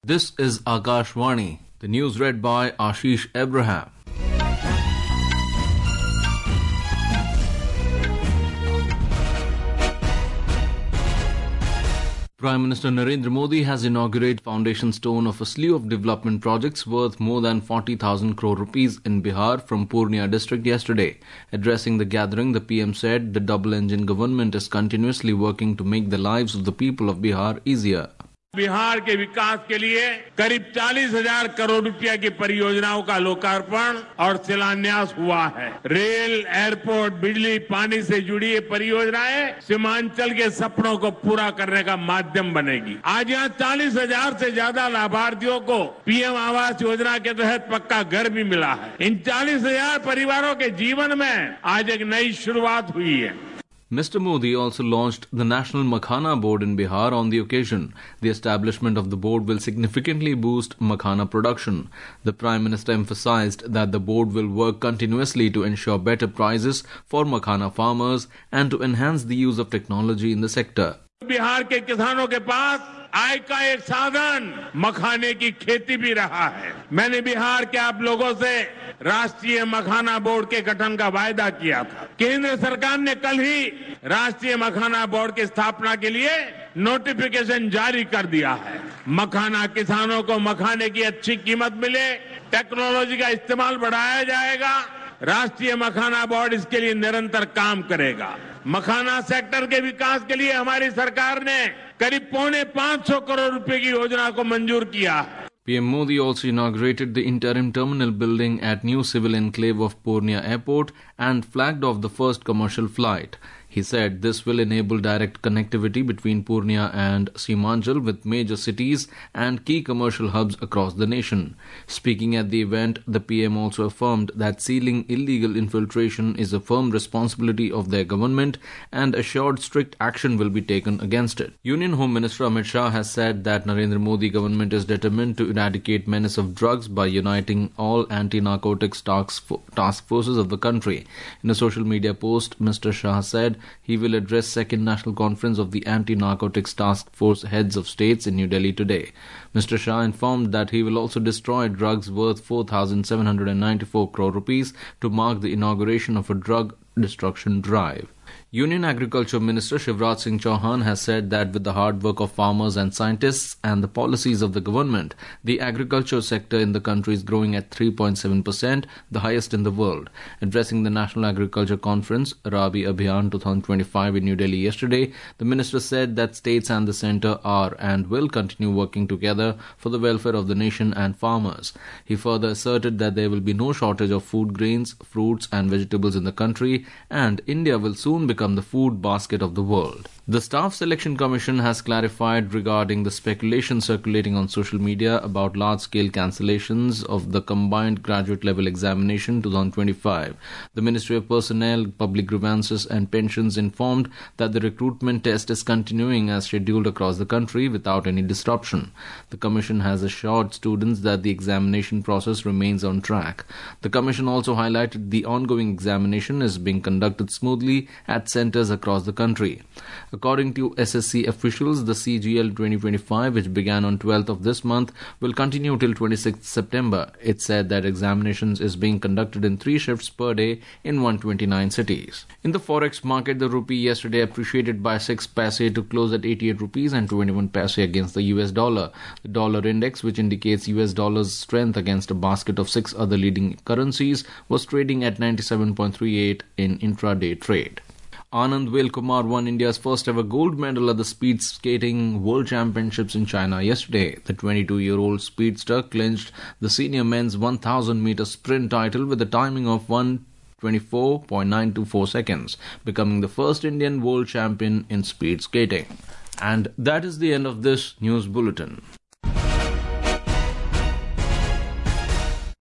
This is Akashvani. The news read by Ashish Abraham. Prime Minister Narendra Modi has inaugurated foundation stone of a slew of development projects worth more than 40,000 crore rupees in Bihar from Purnia district yesterday. Addressing the gathering, the PM said the double-engine government is continuously working to make the lives of the people of Bihar easier. Bihar के विकास के लिए करीब 40,000 करोड़ रुपया की परियोजनाओं का लोकार्पण और शिलान्यास हुआ है। रेल, एयरपोर्ट, बिजली, पानी से जुड़ी ये परियोजनाएं सीमांचल के सपनों को पूरा करने का माध्यम बनेगी। आज यहाँ 40,000 से ज्यादा लाभार्थियों को पीएम आवास योजना के तहत पक्का घर भी मिला है। इन 40,000 परिवारों के जीवन में आज एक नई शुरुआत हुई है। Mr. Modi also launched the National Makhana Board in Bihar on the occasion. The establishment of the board will significantly boost makhana production. The Prime Minister emphasized that the board will work continuously to ensure better prices for makhana farmers and to enhance the use of technology in the sector. Bihar के किसानों के पास आय का एक साधन मखाने की खेती भी रहा है। मैंने बिहार के आप लोगों से राष्ट्रीय मखाना बोर्ड के गठन का वायदा किया था। केंद्र सरकार ने कल ही राष्ट्रीय मखाना बोर्ड की स्थापना के लिए नोटिफिकेशन जारी कर दिया है। मखाना किसानों को मखाने की अच्छी कीमत मिले, टेक्नोलॉजी का इस्तेमाल बढ़ाया जाएगा। राष्ट्रीय मखाना बोर्ड इसके लिए निरंतर काम करेगा। मखाना सेक्टर के विकास के लिए हमारी सरकार ने करीब 550 करोड़ रुपए की योजना को मंजूर किया है। PM Modi also inaugurated the interim terminal building at new civil enclave of Purnia Airport and flagged off the first commercial flight. He said this will enable direct connectivity between Purnia and Simanchal with major cities and key commercial hubs across the nation. Speaking at the event, the PM also affirmed that sealing illegal infiltration is a firm responsibility of their government and assured strict action will be taken against it. Union Home Minister Amit Shah has said that Narendra Modi government is determined to eradicate menace of drugs by uniting all anti-narcotics task forces of the country. In a social media post, Mr. Shah said he will address second national conference of the anti-narcotics task force heads of states in New Delhi today. Mr. Shah informed that he will also destroy drugs worth 4,794 crore rupees to mark the inauguration of a drug destruction drive. Union Agriculture Minister Shivraj Singh Chauhan has said that with the hard work of farmers and scientists and the policies of the government, the agriculture sector in the country is growing at 3.7%, the highest in the world. Addressing the National Agriculture Conference, Rabi Abhiyan 2025 in New Delhi yesterday, the minister said that states and the centre are and will continue working together for the welfare of the nation and farmers. He further asserted that there will be no shortage of food grains, fruits and vegetables in the country, and India will soon become the food basket of the world. The Staff Selection Commission has clarified regarding the speculation circulating on social media about large-scale cancellations of the Combined Graduate Level Examination 2025. The Ministry of Personnel, Public Grievances and Pensions informed that the recruitment test is continuing as scheduled across the country without any disruption. The Commission has assured students that the examination process remains on track. The Commission also highlighted the ongoing examination is being conducted smoothly at centres across the country. According to SSC officials, the CGL 2025, which began on 12th of this month, will continue till 26th September. It said that examinations is being conducted in 3 shifts per day in 129 cities. In the forex market, the rupee yesterday appreciated by 6 paise to close at 88 rupees and 21 paise against the US dollar. The dollar index, which indicates US dollar's strength against a basket of 6 other leading currencies, was trading at 97.38 in intraday trade. Anand Velkumar won India's first ever gold medal at the Speed Skating World Championships in China yesterday. The 22-year-old speedster clinched the senior men's 1,000-meter sprint title with a timing of 1:24.924 seconds, becoming the first Indian world champion in speed skating. And that is the end of this news bulletin.